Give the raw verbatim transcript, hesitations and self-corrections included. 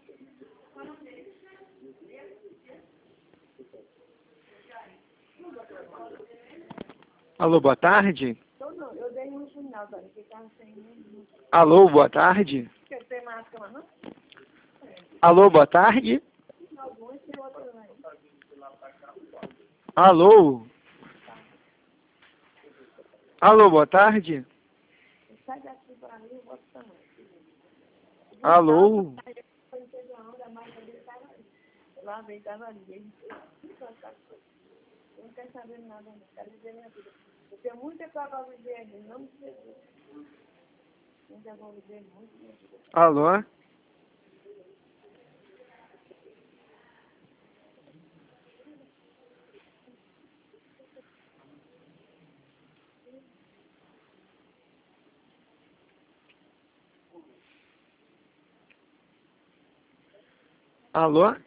Alô, boa tarde. Eu dei um sinal, Dani, que estava sem... Alô, boa tarde. Quer ter máscara, não? Alô, boa tarde. Alguns tem outros aí. Alô. Alô, boa tarde. Sai daqui para mim, eu boto também. Alô. Lá vem, estava ali. Eu não quero saber nada, não. Quero viver minha vida. Eu tenho muita coisa para viver ainda, não me Jesus. Ainda vou viver muito minha vida. Alô. Alô.